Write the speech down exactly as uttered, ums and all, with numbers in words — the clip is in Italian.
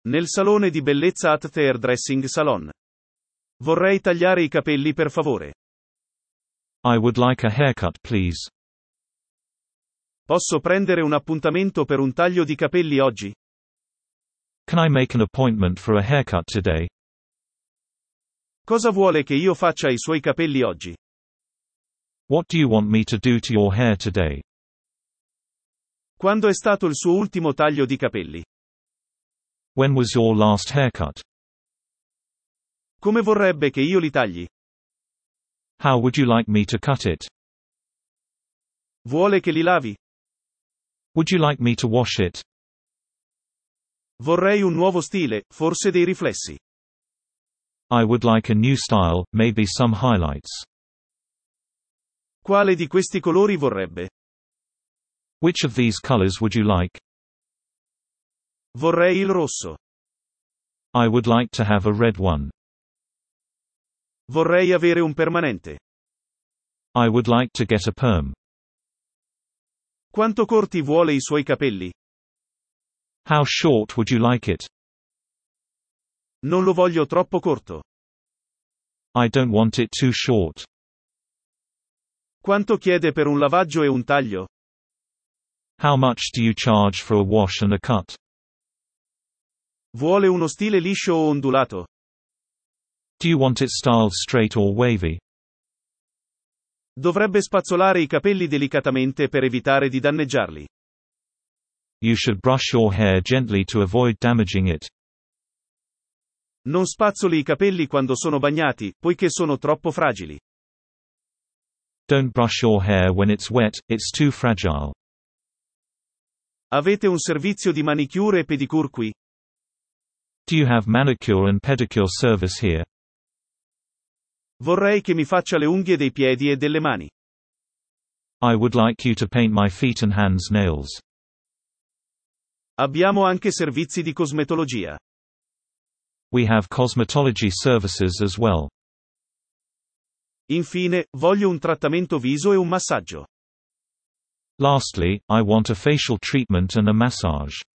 Nel salone di bellezza at the Hairdressing Salon. Vorrei tagliare i capelli per favore. I would like a haircut, please. Posso prendere un appuntamento per un taglio di capelli oggi? Can I make an appointment for a haircut today? Cosa vuole che io faccia ai suoi capelli oggi? What do you want me to do to your hair today? Quando è stato il suo ultimo taglio di capelli? When was your last haircut? Come vorrebbe che io li tagli? How would you like me to cut it? Vuole che li lavi? Would you like me to wash it? Vorrei un nuovo stile, forse dei riflessi. I would like a new style, maybe some highlights. Quale di questi colori vorrebbe? Which of these colors would you like? Vorrei il rosso. I would like to have a red one. Vorrei avere un permanente. I would like to get a perm. Quanto corti vuole i suoi capelli? How short would you like it? Non lo voglio troppo corto. I don't want it too short. Quanto chiede per un lavaggio e un taglio? How much do you charge for a wash and a cut? Vuole uno stile liscio o ondulato? Do you want it styled straight or wavy? Dovrebbe spazzolare i capelli delicatamente per evitare di danneggiarli. You should brush your hair gently to avoid damaging it. Non spazzoli i capelli quando sono bagnati, poiché sono troppo fragili. Don't brush your hair when it's wet, it's too fragile. Avete un servizio di manicure e pedicure qui? Do you have manicure and pedicure service here? Vorrei che mi faccia le unghie dei piedi e delle mani. I would like you to paint my feet and hands nails. Abbiamo anche servizi di cosmetologia. We have cosmetology services as well. Infine, voglio un trattamento viso e un massaggio. Lastly, I want a facial treatment and a massage.